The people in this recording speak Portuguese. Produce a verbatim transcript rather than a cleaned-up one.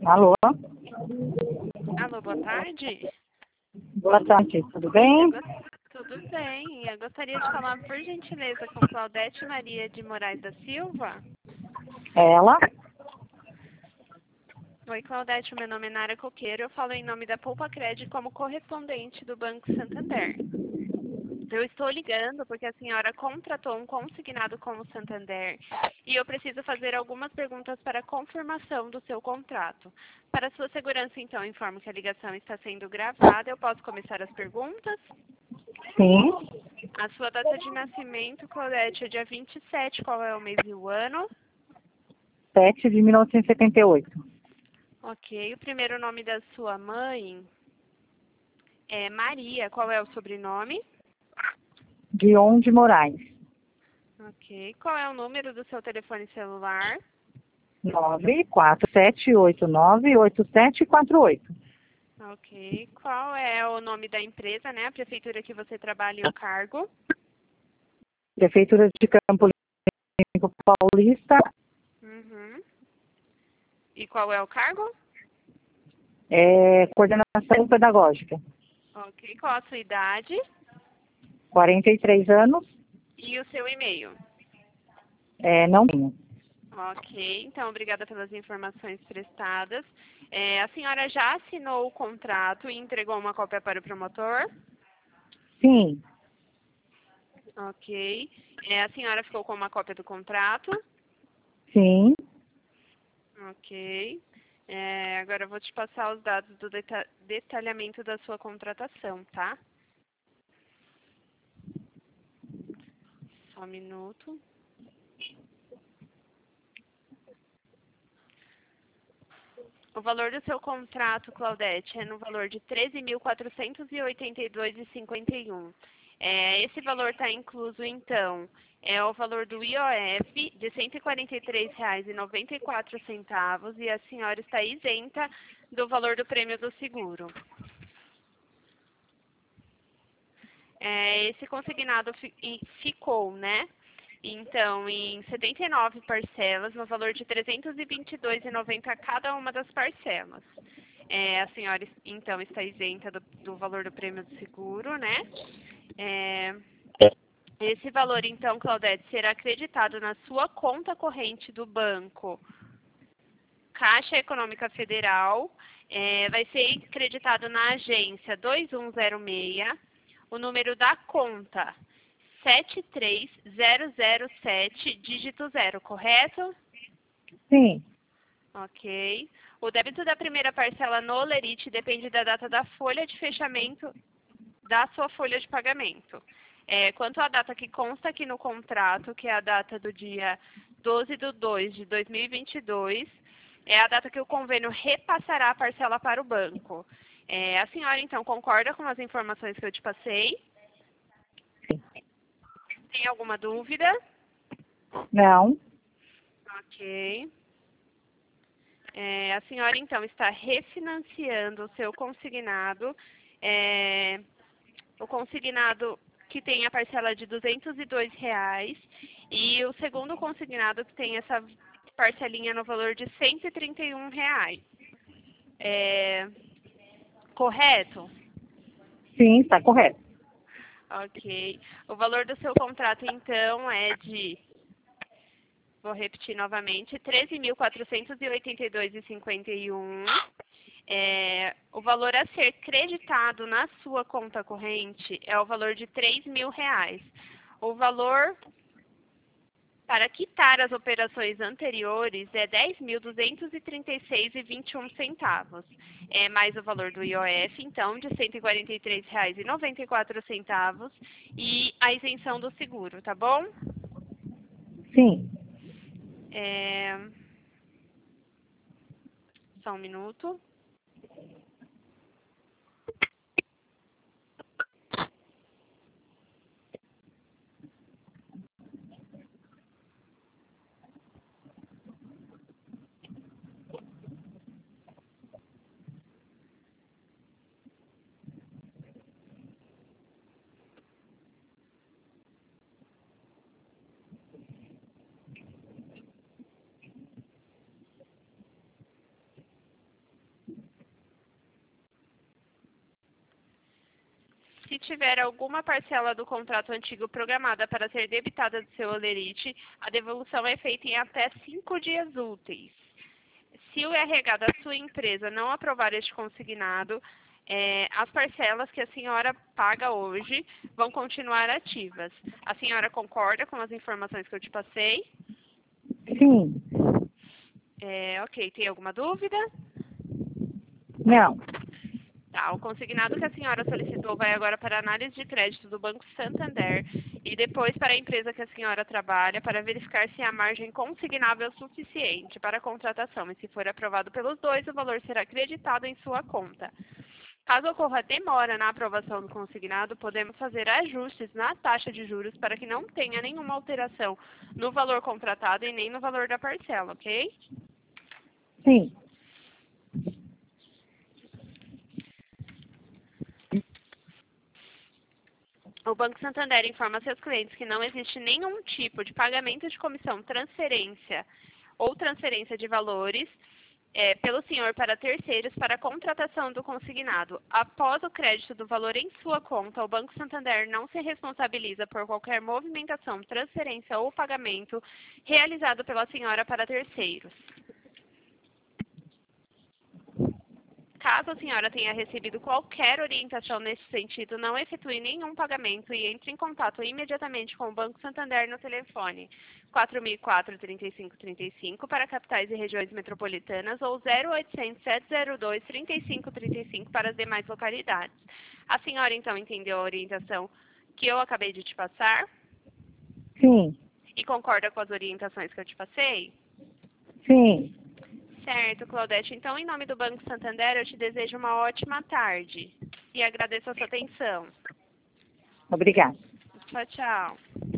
Alô? Alô, boa tarde. Boa tarde, tudo bem? Eu go- Tudo bem. Eu gostaria de falar, por gentileza, com Claudete Maria de Moraes da Silva. Ela? Oi, Claudete, meu nome é Nara Coqueiro. Eu falo em nome da Poupa Cred como correspondente do Banco Santander. Eu estou ligando porque a senhora contratou um consignado com o Santander e eu preciso fazer algumas perguntas para confirmação do seu contrato. Para sua segurança, então, informo que a ligação está sendo gravada. Eu posso começar as perguntas? Sim. A sua data de nascimento, Claudete, é dia vinte e sete. Qual é o mês e o ano? sete de mil novecentos e setenta e oito. Ok. O primeiro nome da sua mãe é Maria. Qual é o sobrenome? Guion de Moraes. Ok. Qual é o número do seu telefone celular? nove quatro sete oito nove oito sete quatro oito. Ok. Qual é o nome da empresa, né? A prefeitura que você trabalha e o cargo? Prefeitura de Campo Limpo Paulista, Uhum. E qual é o cargo? é, coordenação pedagógica. Ok. Qual a sua idade? quarenta e três anos, E o seu e-mail? é, não tenho. Ok, então obrigada pelas informações prestadas. É, a senhora já assinou o contrato e entregou uma cópia para o promotor? Sim, Ok. É, a senhora ficou com uma cópia do contrato? sim, Ok. É, agora eu vou te passar os dados do deta- detalhamento da sua contratação, tá? Só um minuto. O valor do seu contrato, Claudete, é no valor de treze mil quatrocentos e oitenta e dois reais e cinquenta e um. É, esse valor está incluso, então, é o valor do I O F de cento e quarenta e três reais e noventa e quatro centavos e a senhora está isenta do valor do prêmio do seguro. É, esse consignado fi- e ficou, né? Então, em setenta e nove parcelas, no valor de trezentos e vinte e dois reais e noventa centavos cada uma das parcelas. É, a senhora, então, está isenta do, do valor do prêmio do seguro, né? É, esse valor, então, Claudete, será acreditado na sua conta corrente do banco Caixa Econômica Federal. É, vai ser acreditado na agência dois um zero seis, o número da conta sete três zero zero sete, dígito zero, correto? sim, Ok. O débito da primeira parcela no Lerite depende da data da folha de fechamento da sua folha de pagamento. É, quanto à data que consta aqui no contrato, que é a data do dia doze de dois de dois mil e vinte e dois, é a data que o convênio repassará a parcela para o banco. É, a senhora, então, concorda com as informações que eu te passei? Tem alguma dúvida? não, Ok. É, a senhora, então, está refinanciando o seu consignado. É, o consignado que tem a parcela de duzentos e dois reais e o segundo consignado que tem essa parcelinha no valor de cento e trinta e um reais. É, correto? sim, está correto. Ok. O valor do seu contrato, então, é de, vou repetir novamente, treze mil quatrocentos e oitenta e dois reais e cinquenta e um. É, o valor a ser creditado na sua conta corrente é o valor de três mil reais. O valor para quitar as operações anteriores é dez mil duzentos e trinta e seis reais e vinte e um centavos. É mais o valor do I O F, então, de cento e quarenta e três reais e noventa e quatro centavos e a isenção do seguro, tá bom? Sim. É, só um minuto. se tiver alguma parcela do contrato antigo programada para ser debitada do seu holerite, a devolução é feita em até cinco dias úteis. Se o R H da sua empresa não aprovar este consignado, é, as parcelas que a senhora paga hoje vão continuar ativas. A senhora concorda com as informações que eu te passei? Sim. É, ok, tem alguma dúvida? Não. Tá, o consignado que a senhora solicitou vai agora para a análise de crédito do Banco Santander e depois para a empresa que a senhora trabalha para verificar se a margem consignável é suficiente para a contratação e se for aprovado pelos dois, o valor será creditado em sua conta. Caso ocorra demora na aprovação do consignado, podemos fazer ajustes na taxa de juros para que não tenha nenhuma alteração no valor contratado e nem no valor da parcela, ok? Sim. O Banco Santander informa seus clientes que não existe nenhum tipo de pagamento de comissão, transferência ou transferência de valores é, pelo senhor para terceiros para a contratação do consignado. Após o crédito do valor em sua conta, o Banco Santander não se responsabiliza por qualquer movimentação, transferência ou pagamento realizado pela senhora para terceiros. Caso a senhora tenha recebido qualquer orientação nesse sentido, não efetue nenhum pagamento e entre em contato imediatamente com o Banco Santander no telefone quatro mil e quatro, trinta e cinco, trinta e cinco para capitais e regiões metropolitanas ou zero oitocentos, sete zero dois, trinta e cinco, trinta e cinco para as demais localidades. A senhora então entendeu a orientação que eu acabei de te passar? Sim. E concorda com as orientações que eu te passei? Sim. Certo, Claudete. Então, em nome do Banco Santander, eu te desejo uma ótima tarde. E agradeço a sua atenção. Obrigada. Tchau, tchau.